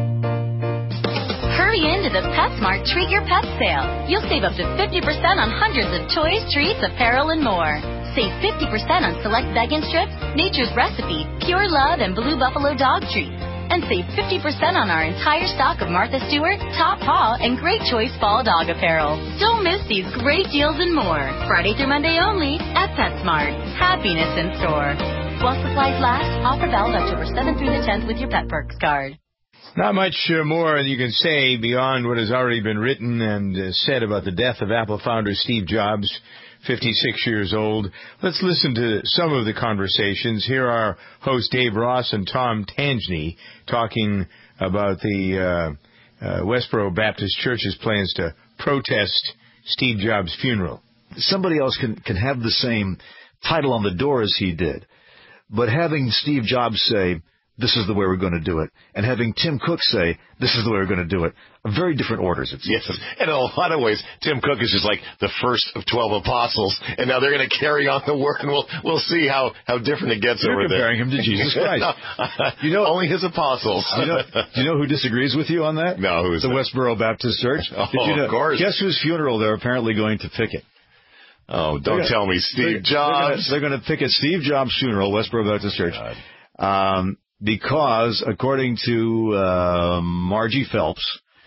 Hurry into the PetSmart Treat Your Pet sale. You'll save up to fifty percent on hundreds of toys, treats, apparel, and more. Save fifty percent on select vegan strips, Nature's Recipe, Pure Love, and Blue Buffalo dog treats. And save fifty percent on our entire stock of Martha Stewart, Top Paw, and Great Choice Fall Dog Apparel. Don't miss these great deals and more. Friday through Monday only at PetSmart. Happiness in store. While supplies last, offer valid October seventh through the tenth with your Pet Perks card. Not much uh, more you can say beyond what has already been written and uh, said about the death of Apple founder Steve Jobs, fifty-six years old. Let's listen to some of the conversations. Here are hosts Dave Ross and Tom Tangney talking about the uh, uh, Westboro Baptist Church's plans to protest Steve Jobs' funeral. Somebody else can, can have the same title on the door as he did, but having Steve Jobs say, this is the way we're going to do it, and having Tim Cook say, this is the way we're going to do it, are very different orders. It's yes, and in a lot of ways, Tim Cook is just like the first of twelve apostles, and now they're going to carry on the work, and we'll we'll see how, how different it gets You're over there. You're comparing him to Jesus Christ. you know, only his apostles. you know, do you know who disagrees with you on that? No, who is the that? Westboro Baptist Church. Oh, Did you know, of course. Guess whose funeral they're apparently going to picket? Oh, don't gonna, tell me Steve Jobs. They're going to picket Steve Jobs' funeral, Westboro Baptist Church. Um, because, according to uh, Margie Phelps,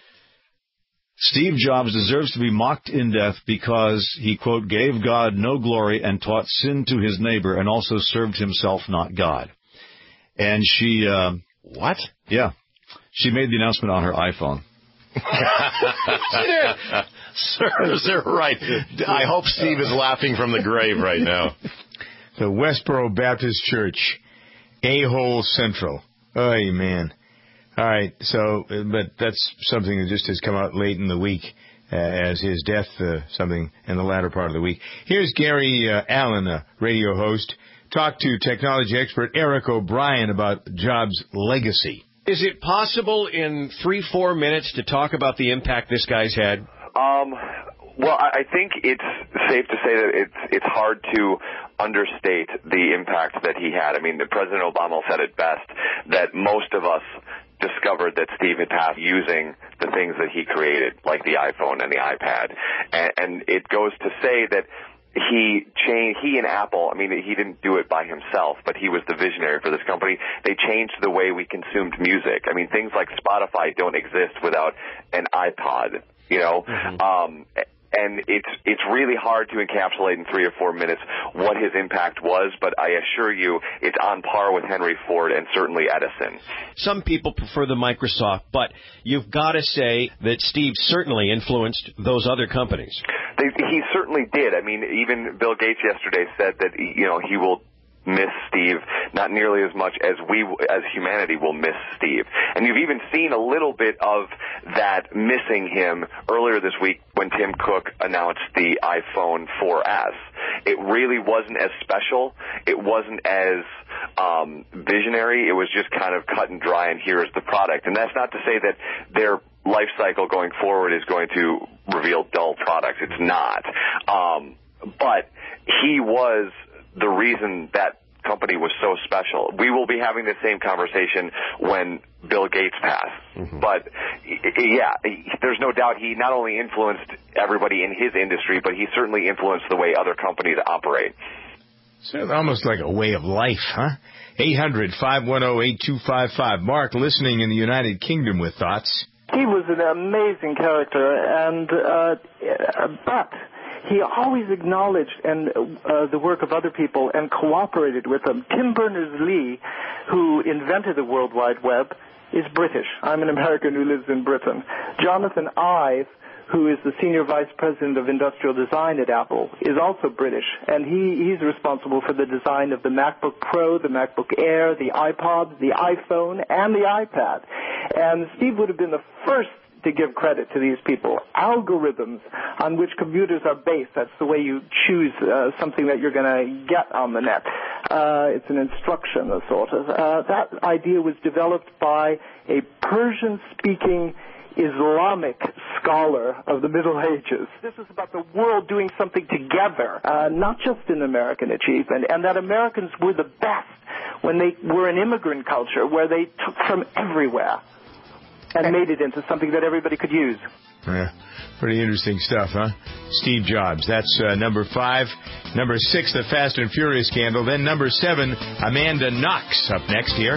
Steve Jobs deserves to be mocked in death because he, quote, gave God no glory and taught sin to his neighbor and also served himself, not God. And she... Uh, what? Yeah. She made the announcement on her iPhone. She did. Serves her right. I hope Steve is laughing from the grave right now. The Westboro Baptist Church, A-hole Central. Oh, man. All right, so, but that's something that just has come out late in the week uh, as his death, uh, something in the latter part of the week. Here's Gary uh, Allen, a radio host, talk to technology expert Eric O'Brien about Jobs' legacy. Is it possible in three, four minutes to talk about the impact this guy's had? Um, well, I think it's safe to say that it's it's hard to understate the impact that he had. I mean, President Obama said it best that most of us discovered that Steve had passed using the things that he created, like the iPhone and the iPad. And, and it goes to say that he changed, he and Apple, I mean, he didn't do it by himself, but he was the visionary for this company. They changed the way we consumed music. I mean, things like Spotify don't exist without an iPod, you know? Mm-hmm. Um, And it's it's really hard to encapsulate in three or four minutes what his impact was, but I assure you it's on par with Henry Ford and certainly Edison. Some people prefer the Microsoft, but you've got to say that Steve certainly influenced those other companies. They, he certainly did. I mean, even Bill Gates yesterday said that, you know, he will miss Steve not nearly as much as we, as humanity, will miss Steve. And you've even seen a little bit of that missing him earlier this week when Tim Cook announced the iPhone four S. It really wasn't as special. It wasn't as um, visionary. It was just kind of cut and dry, and here is the product. And that's not to say that their life cycle going forward is going to reveal dull products. It's not. Um, but he was the reason that company was so special. We will be having the same conversation when Bill Gates passed. Mm-hmm. But, yeah, there's no doubt he not only influenced everybody in his industry, but he certainly influenced the way other companies operate. Sounds almost like a way of life, huh? eight hundred, five one zero, eight two five five. Mark, listening in the United Kingdom with thoughts. He was an amazing character, and uh, but he always acknowledged and uh, the work of other people and cooperated with them. Tim Berners-Lee, who invented the World Wide Web, is British. I'm an American who lives in Britain. Jonathan Ive, who is the Senior Vice President of Industrial Design at Apple, is also British, and he, he's responsible for the design of the MacBook Pro, the MacBook Air, the iPod, the iPhone, and the iPad. And Steve would have been the first to give credit to these people. Algorithms on which computers are based, that's the way you choose uh, something that you're going to get on the net. Uh, it's an instruction, a sort of. Uh, that idea was developed by a Persian-speaking Islamic scholar of the Middle Ages. This is about the world doing something together, uh, not just an American achievement, and that Americans were the best when they were an immigrant culture, where they took from everywhere and made it into something that everybody could use. Yeah, pretty interesting stuff, huh? Steve Jobs. That's uh, number five. Number six, the Fast and Furious scandal. Then number seven, Amanda Knox, up next here.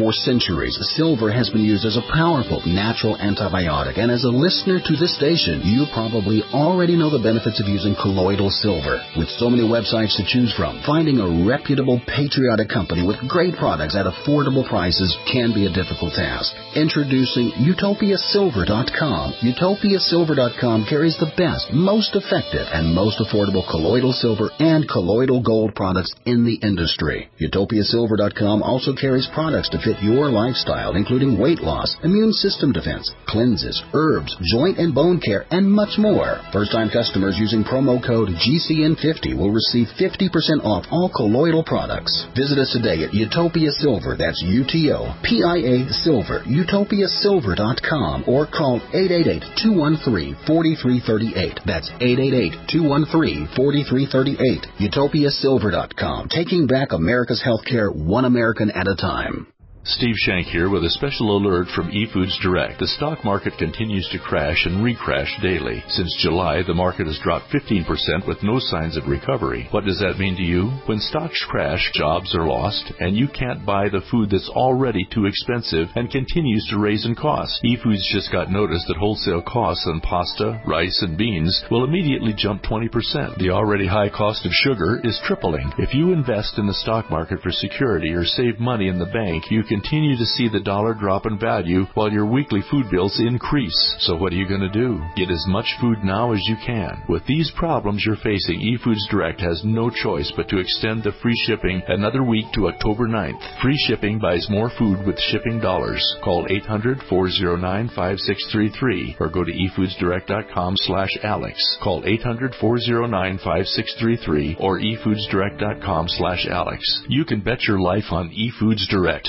For centuries, silver has been used as a powerful natural antibiotic, and as a listener to this station, you probably already know the benefits of using colloidal silver. With so many websites to choose from, finding a reputable, patriotic company with great products at affordable prices can be a difficult task. Introducing Utopia Silver dot com. Utopia Silver dot com carries the best, most effective, and most affordable colloidal silver and colloidal gold products in the industry. Utopia Silver dot com also carries products to fit your lifestyle, including weight loss, immune system defense, cleanses, herbs, joint and bone care, and much more. First-time customers using promo code G C N fifty will receive fifty percent off all colloidal products. Visit us today at Utopia Silver, that's U T O P I A Silver, Utopia Silver dot com, or call eight eight eight, two one three, four three three eight. That's eight eight eight, two one three, four three three eight. Utopia Silver dot com, taking back America's healthcare one American at a time. Steve Shank here with a special alert from eFoods Direct. The stock market continues to crash and recrash daily. Since July, the market has dropped fifteen percent with no signs of recovery. What does that mean to you? When stocks crash, jobs are lost, and you can't buy the food that's already too expensive and continues to raise in cost. eFoods just got notice that wholesale costs on pasta, rice, and beans will immediately jump twenty percent. The already high cost of sugar is tripling. If you invest in the stock market for security or save money in the bank, you can continue to see the dollar drop in value while your weekly food bills increase. So what are you going to do? Get as much food now as you can. With these problems you're facing, eFoods Direct has no choice but to extend the free shipping another week to October ninth. Free shipping buys more food with shipping dollars. Call eight hundred, four oh nine, five six three three or go to efoodsdirect.com slash Alex. Call eight hundred, four oh nine, five six three three or efoodsdirect.com slash Alex. You can bet your life on eFoods Direct.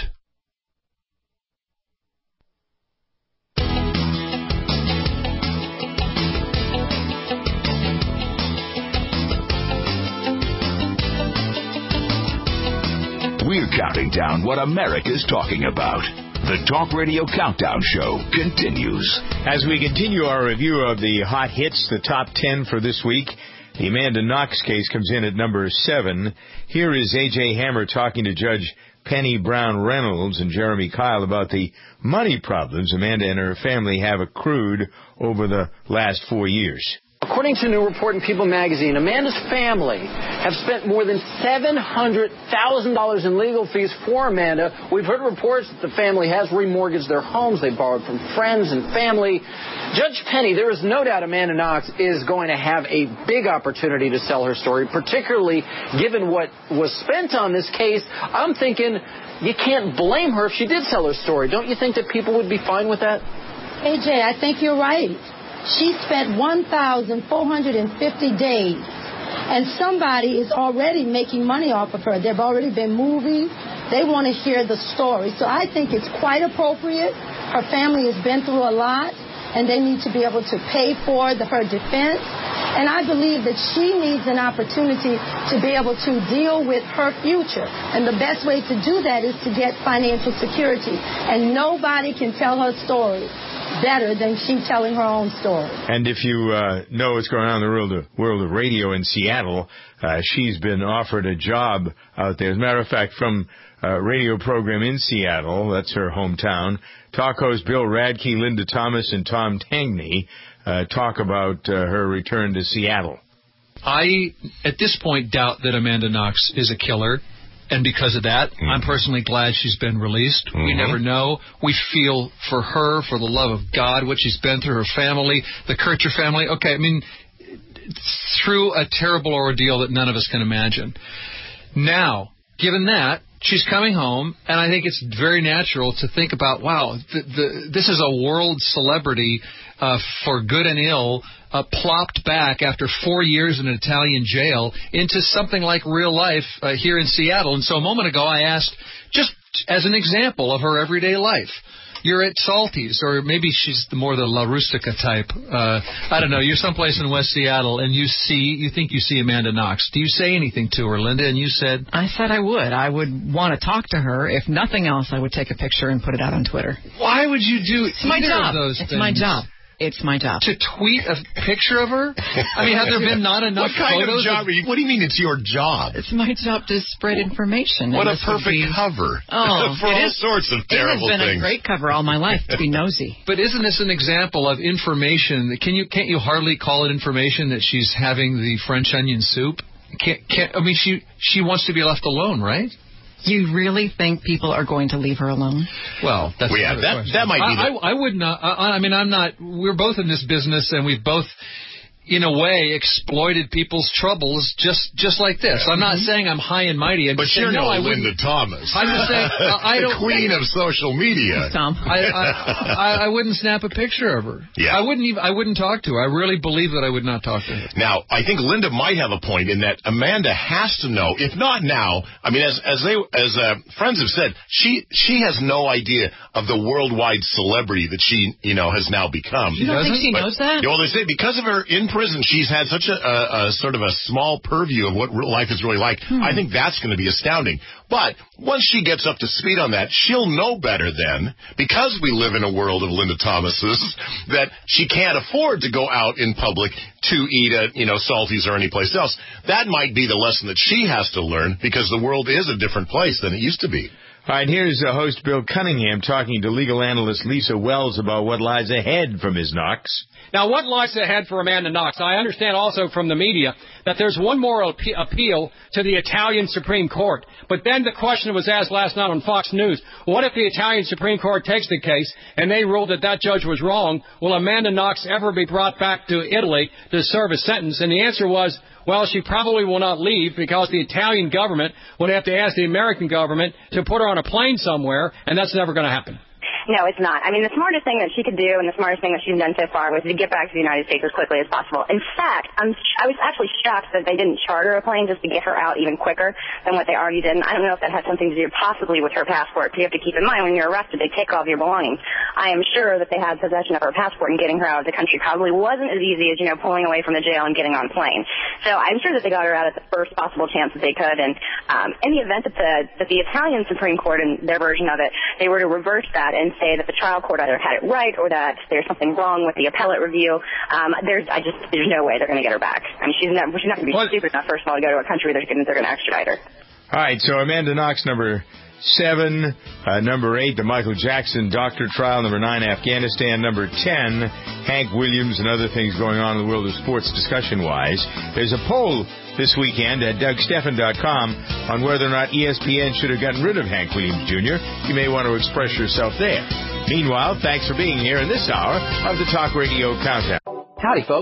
We're counting down what America's talking about. The Talk Radio Countdown Show continues. As we continue our review of the hot hits, the top ten for this week, the Amanda Knox case comes in at number seven. Here is A J Hammer talking to Judge Penny Brown Reynolds and Jeremy Kyle about the money problems Amanda and her family have accrued over the last four years. According to a new report in People magazine, Amanda's family have spent more than seven hundred thousand dollars in legal fees for Amanda. We've heard reports that the family has remortgaged their homes. They borrowed from friends and family. Judge Penny, there is no doubt Amanda Knox is going to have a big opportunity to sell her story, particularly given what was spent on this case. I'm thinking you can't blame her if she did sell her story. Don't you think that people would be fine with that? A J, I think you're right. She spent one thousand four hundred fifty days, and somebody is already making money off of her. There have already been movies. They want to hear the story. So I think it's quite appropriate. Her family has been through a lot, and they need to be able to pay for the, her defense. And I believe that she needs an opportunity to be able to deal with her future. And the best way to do that is to get financial security. And nobody can tell her story better than she telling her own story. And if you uh, know what's going on in the world of, world of radio in Seattle, uh, she's been offered a job out there. As a matter of fact, from a radio program in Seattle, that's her hometown, talk host Bill Radke, Linda Thomas, and Tom Tangney uh, talk about uh, her return to Seattle. I, at this point, doubt that Amanda Knox is a killer. And because of that, mm-hmm. I'm personally glad she's been released. Mm-hmm. We never know. We feel for her, for the love of God, what she's been through, her family, the Kircher family. Okay, I mean, through a terrible ordeal that none of us can imagine. Now, given that, she's coming home, and I think it's very natural to think about, wow, the, the, this is a world celebrity uh, for good and ill, uh, plopped back after four years in an Italian jail into something like real life uh, here in Seattle. And so a moment ago I asked, just as an example of her everyday life, you're at Salty's, or maybe she's the more the La Rustica type. Uh, I don't know. You're someplace in West Seattle, and you see, you think you see Amanda Knox. Do you say anything to her, Linda? And you said, I said I would. I would want to talk to her. If nothing else, I would take a picture and put it out on Twitter. Why would you do it's my either job. of those it's things? my job. It's my job. To tweet a picture of her? I mean, have there been not enough what kind photos? Of job? Of... What do you mean it's your job? It's my job to spread information. What a this perfect be... cover Oh, for all is, sorts of terrible things. It has been things. a great cover all my life to be nosy. But isn't this an example of information? Can you can't you hardly call it information that she's having the French onion soup? Can't, can't, I mean, she she wants to be left alone, right? You really think people are going to leave her alone? Well, that's well, yeah, that question. that might be. I, The... I, I would not. I, I mean, I'm not. We're both in this business, and we've both, in a way, exploited people's troubles just just like this. I'm not mm-hmm. saying I'm high and mighty. I'm but just you're saying, no no, I Linda Thomas. I'm just saying uh, I the don't. queen of social media. Tom. I, I, I I wouldn't snap a picture of her. Yeah. I wouldn't even. I wouldn't talk to her. I really believe that I would not talk to her. Now, I think Linda might have a point in that Amanda has to know. If not now, I mean, as as they as uh, friends have said, she she has no idea of the worldwide celebrity that she you know has now become. You don't think she but, knows that? You know, they say because of her in prison, she's had such a, a, a sort of a small purview of what real life is really like. Hmm. I think that's going to be astounding. But once she gets up to speed on that, she'll know better then, because we live in a world of Linda Thomases, that she can't afford to go out in public to eat at, you know, Salty's or any place else. That might be the lesson that she has to learn, because the world is a different place than it used to be. All right, here's uh, host Bill Cunningham talking to legal analyst Lisa Wells about what lies ahead for Miz Knox. Now, what lies ahead for Amanda Knox? I understand also from the media that there's one more ap- appeal to the Italian Supreme Court. But then the question was asked last night on Fox News, what if the Italian Supreme Court takes the case and they ruled that that judge was wrong? Will Amanda Knox ever be brought back to Italy to serve a sentence? And the answer was, well, she probably will not leave, because the Italian government would have to ask the American government to put her on a plane somewhere, and that's never going to happen. No, it's not. I mean, the smartest thing that she could do and the smartest thing that she's done so far was to get back to the United States as quickly as possible. In fact, I'm, I was actually shocked that they didn't charter a plane just to get her out even quicker than what they already did. And I don't know if that had something to do possibly with her passport. You have to keep in mind, when you're arrested, they take all of your belongings. I am sure that they had possession of her passport, and getting her out of the country probably wasn't as easy as, you know, pulling away from the jail and getting on a plane. So I'm sure that they got her out at the first possible chance that they could. And um, in the event that the, that the Italian Supreme Court, in their version of it, they were to reverse that and say that the trial court either had it right or that there's something wrong with the appellate review, um, there's I just there's no way they're going to get her back. I mean, she's not she's not going to be what? stupid enough, first of all, to go to a country they're going they're going to extradite her. All right, so Amanda Knox, number seven, uh, number eight, the Michael Jackson doctor trial, number nine, Afghanistan, number ten, Hank Williams, and other things going on in the world of sports discussion-wise. There's a poll this weekend at Doug Stephan dot com on whether or not E S P N should have gotten rid of Hank Williams Junior You may want to express yourself there. Meanwhile, thanks for being here in this hour of the Talk Radio Countdown. Howdy, folks.